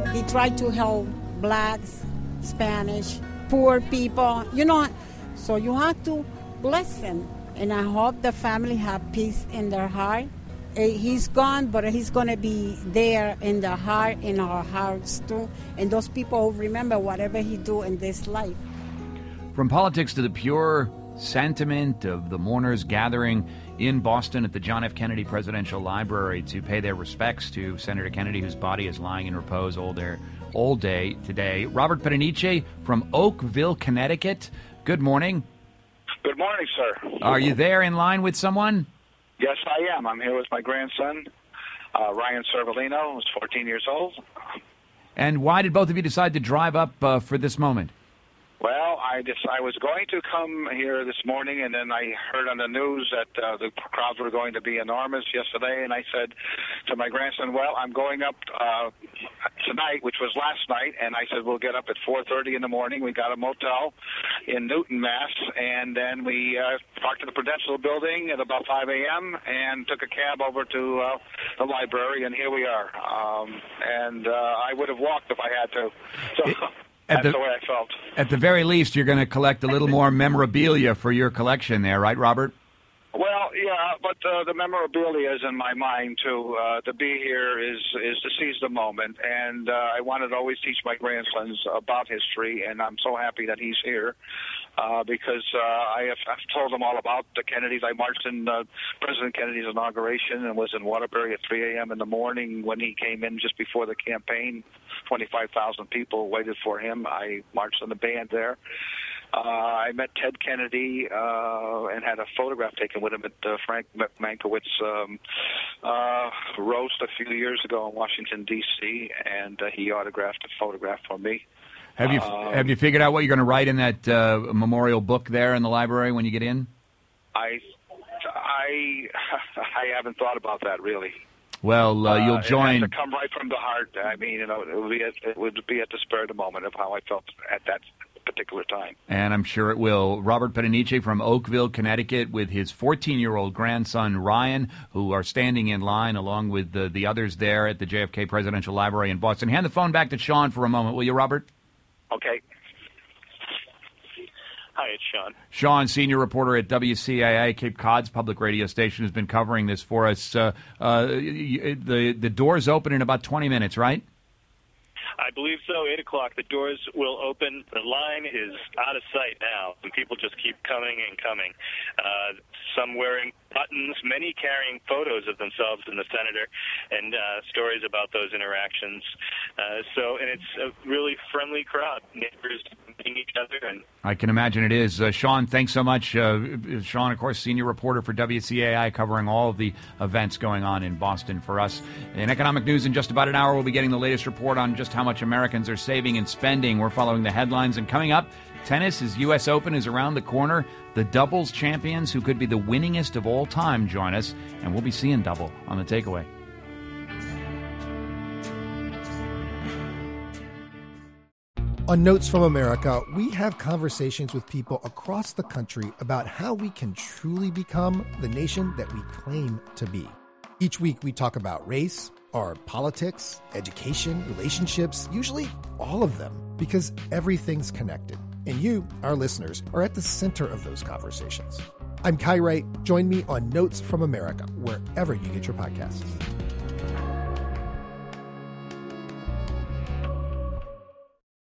He tried to help blacks, Spanish, poor people, So you have to bless him. And I hope the family have peace in their heart. He's gone, but he's going to be there in the heart, in our hearts too. And those people who remember whatever he do in this life. From politics to the pure sentiment of the mourners gathering in Boston at the John F. Kennedy Presidential Library to pay their respects to Senator Kennedy, whose body is lying in repose all day today. Robert Pedaniche from Oakville, Connecticut. Good morning. Good morning, sir. Are you there in line with someone? Yes, I am. I'm here with my grandson, Ryan Cervellino, who's 14 years old. And why did both of you decide to drive up for this moment? Well, I was going to come here this morning, and then I heard on the news that the crowds were going to be enormous yesterday, and I said to my grandson, well, I'm going up tonight, which was last night, and I said we'll get up at 4:30 in the morning. We got a motel in Newton, Mass, and then we parked at the Prudential Building at about 5 a.m. and took a cab over to the library, and here we are. I would have walked if I had to. So. That's the way I felt. At the very least, you're going to collect a little more memorabilia for your collection there, right, Robert? Well, yeah, but the memorabilia is in my mind, too. To be here is to seize the moment, and I wanted to always teach my grandsons about history, and I'm so happy that he's here because I've told them all about the Kennedys. I marched in President Kennedy's inauguration and was in Waterbury at 3 a.m. in the morning when he came in just before the campaign. 25,000 people waited for him. I marched in the band there. I met Ted Kennedy and had a photograph taken with him at Frank Mankiewicz roast a few years ago in Washington, D.C., and he autographed a photograph for me. Have you figured out what you're going to write in that memorial book there in the library when you get in? I haven't thought about that, really. Well, you'll join. It has to come right from the heart. I mean, it would be at the spur of the moment of how I felt at that particular time. And I'm sure it will. Robert Pedaniche from Oakville, Connecticut, with his 14-year-old grandson, Ryan, who are standing in line along with the others there at the JFK Presidential Library in Boston. Hand the phone back to Sean for a moment, will you, Robert? Okay. Hi, it's Sean. Sean, senior reporter at WCAI, Cape Cod's public radio station, has been covering this for us. The doors open in about 20 minutes, right? I believe so. 8 o'clock. The doors will open. The line is out of sight now, and people just keep coming and coming. Some wearing buttons, many carrying photos of themselves and the senator, and stories about those interactions. And it's a really friendly crowd. Neighbors meeting each other. And I can imagine it is. Sean, thanks so much. Sean, of course, senior reporter for WCAI, covering all of the events going on in Boston for us. In economic news, in just about an hour, we'll be getting the latest report on just how much Americans are saving and spending. We're following the headlines. And coming up, tennis, as U.S. Open is around the corner. The doubles champions, who could be the winningest of all time, join us. And we'll be seeing double on The Takeaway. On Notes from America, we have conversations with people across the country about how we can truly become the nation that we claim to be. Each week we talk about race, our politics, education, relationships, usually all of them, because everything's connected. And you, our listeners, are at the center of those conversations. I'm Kai Wright. Join me on Notes from America, wherever you get your podcasts.